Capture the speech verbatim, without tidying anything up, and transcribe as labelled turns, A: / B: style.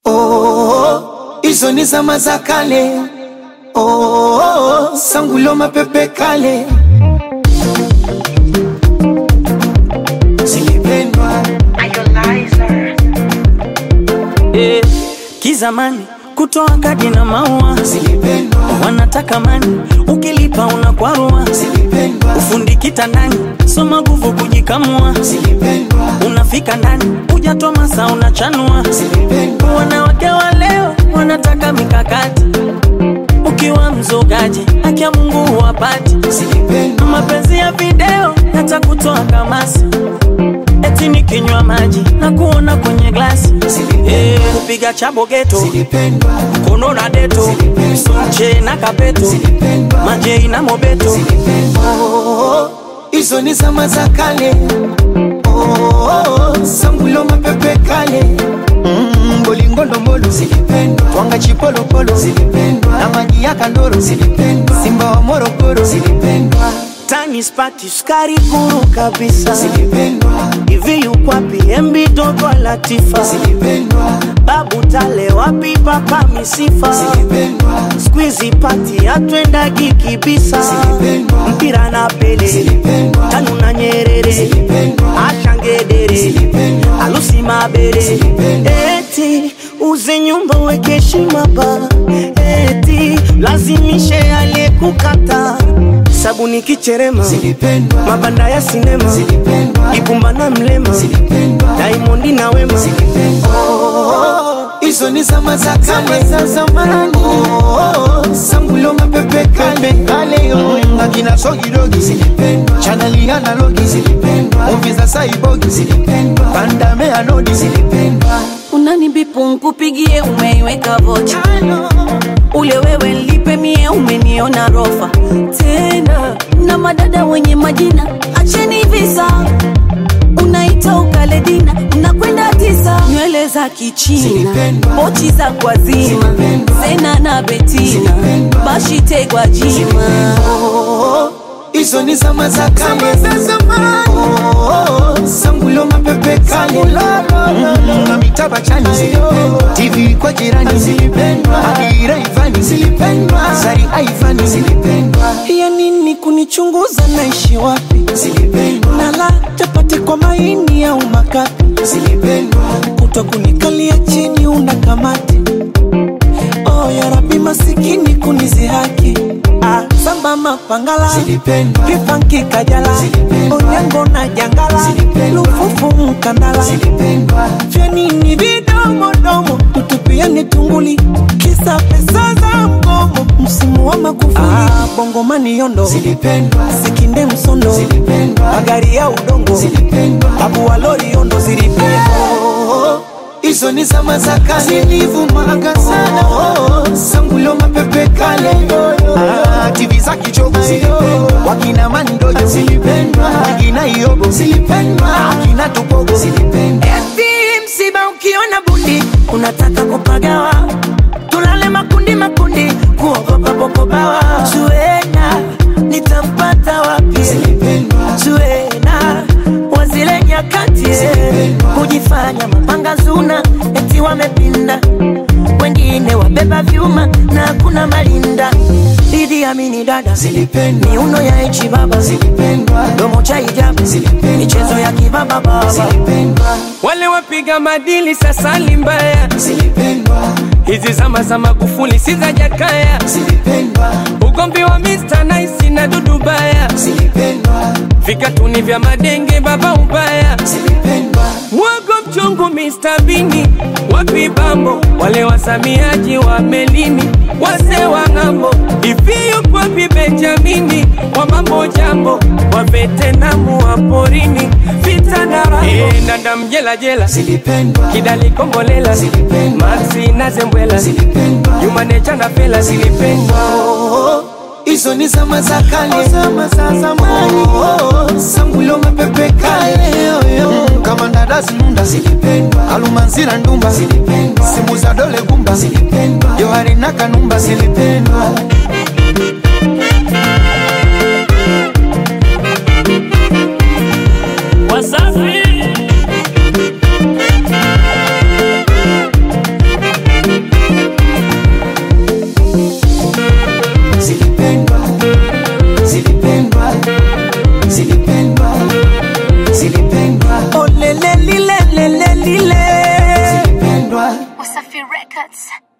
A: Oh, hizo ni zama za kale. Oh, sangulo mapepe kale. Zilipendwa
B: eh, kizamani kutoa kadi na maua.
A: Zilipendwa
B: wanataka mani, ukilipa unakwarua.
A: Zilipendwa
B: ufundi kitandani, soma nguvu kujikamua.
A: Zilipendwa
B: unafika ndani, hujatoa masaa unachanua.
A: Zilipendwa
B: wanawake wa leo wanataka mikakati, ukiwa mzogaji haki ya Mungu huwapati.
A: Zilipendwa
B: mapenzi ya video yatakutoa kamasi, eti nikinywa maji na kuona kwenye glasi. Eh, kupiga chabo geto.
A: Zilipendwa
B: kono na deto. Sonche na kapeto.
A: Zilipendwa
B: Majei na mobeto.
A: Zilipendwa hizo ni zama za kale. Oh, sangulo mapepe kale. Mm, bolingo ndombolo. Zilipendwa twanga chipolo polo. Zilipendwa na maji ya kandoro. Zilipendwa simba wa Morogoro. Zilipendwa
B: tani spati skari kuru kabisa.
A: Zilipendwa
B: hivi yukwapi embi dogo Latifa.
A: Zilipendwa
B: babu tale wapi papa misifa.
A: Zilipendwa
B: squeezy party atwenda gikibisa.
A: Zilipendwa
B: mpira na Pele.
A: Zilipendwa
B: tanu na Nyerere.
A: Zilipendwa
B: ashangedere.
A: Zilipendwa
B: alusi mabere.
A: Zilipendwa
B: eti uze nyumba weke heshima ba. eti lazimishe ale kukata. sabuni kicherema.
A: Zilipendwa
B: mabanda ya sinema.
A: Zilipendwa
B: Ibumba na Mlema.
A: Zilipendwa
B: Diamond na Wema.
A: Zilipendwa hizo ni zama za kale za zamani. Oh, sangulo mapepe kale kale yo. Akina Sogidogi. Zilipendwa Chaneli analogi. Zilipendwa movie za Saibogi. Zilipendwa Pandame anodi. Zilipendwa
C: unanibipu nkupigie umeiweka vocha. ule wewe lipe mie umeniona rofa. tena na madada wenye majina acheni visa. unaita ukaledina unakwenda tisa. nywele za kichina pochi za kwa zima. Zena na Betina bashite kwa jima.
A: hizo ni zama za kale za zamani. Oh, sangulo mapepe kale. Na mitaba chani. T V kwa jirani. Zilipendwa Adira Ivani. Zilipendwa Zari Aivani. Zilipendwa
B: ya nini kunichunguza naishi wapi.
A: Zilipendwa
B: nala chapati kwa maini au makapi.
A: Zilipendwa
B: kuto kunikalia chini unakamati. oh ya Rabbi masikini kunizihaki. ah samba mapangala.
A: Zilipendwa
B: kifanki kajala. onyango na jangala. lufufu mkandala.
A: Zilipendwa
B: vya nini vidomo domo tutupiani tunguli. kisa pesa za mgomo msimu wa Magufuli. ah bongo mani yondo.
A: Zilipendwa
B: sikinde msondo.
A: Zilipendwa
B: magari ya udongo.
A: Zilipendwa
B: abu walori yondo. Zilipendwa
A: hizo ni zama za kale. Zilivumaga sana. Oh, sangulo mapepe kale. Ah, T V za kichogo. Zilipendwa wakina Mandojo. Zilipendwa wakina Iyobo. Zilipendwa wakina Tupogo. Zilipendwa
B: eti msiba ukiona bundi unataka kupagawa. tulale makundi makundi kuogopa popo bawa. Zuena nitampata wapi.
A: Zilipendwa
B: Zuena wazile nyakati. kujifanya mapanga zuna eti wamepinda. wengine wabeba vyuma na kuna malinda. Didi amini dada.
A: Zilipendwa
B: miuno ya ichi baba.
A: Zilipendwa
B: domo cha hijabu.
A: Zilipendwa
B: michezo ya kibaba baba.
A: Zilipendwa
D: Wale wapiga madili sasa limbaya.
A: Zilipendwa
D: Hizi zama za Magufuli si za Jakaya.
A: Zilipendwa
D: Ugomvi wa mister Nice na Dudu Baya.
A: Zilipendwa
D: Vikatuni vya madenge baba ubaya.
A: Zilipendwa
D: Mwago mchungu mister Bini. Wapi bambo wale wasamiaji wa melini. Wase wa ngambo Ifiyo kwa pi Benjamini. Wa mambo jambo wa vetenamu wa porini. Vita na rambo e, nanda mjela jela.
A: Zilipendwa
D: Kidali kombolela.
A: Zilipendwa
D: Maxi na Zembwela.
A: Zilipendwa
D: Yumanecha na Fela. Zilipendwa
A: hizo ni zama za kale. Zama za zamani. Oh, sangulo mapepe kale. Kama ndada zinunda. Zilipendwa Alumanzira ndumba. Zilipendwa simu za dole gumba. Zilipendwa Johari na Kanumba. Zilipendwa
B: Wasafi
E: Records.